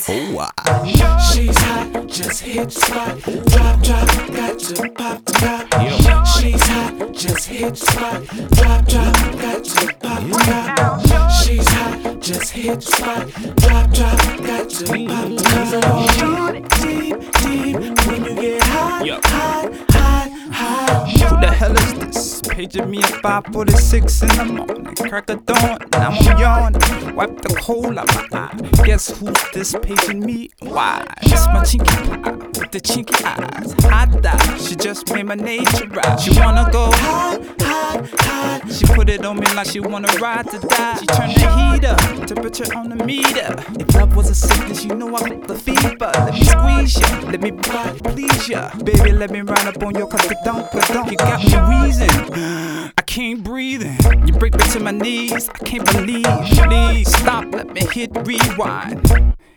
Oh, She's hot, just hit the spot. Drop, got to pop the top. She's hot, just hit the spot. Drop, got to pop the top. She's hot, just hit the spot. Drop, got to pop the top. 'Cause I go deep when you get hot, hot. who the hell is this? Paging me at 5:46 in the morning. Crack of dawn, now I'm yawning. Wipe the coal out my eye. Guess who's this paging me? Why? It's my chinky pie with the chinky eyes. Hot dog, she just made my nature right. She wanna go hot. She put it on me like she wanna ride to die. She turned the heat up, temperature on the meter. If love was a sickness, you know I got the fever. Let me squeeze ya, let me please ya. Baby, let me ride up on your don't. You got me wheezing, I can't breathe in. You break me to my knees, I can't believe. Please stop, let me hit rewind.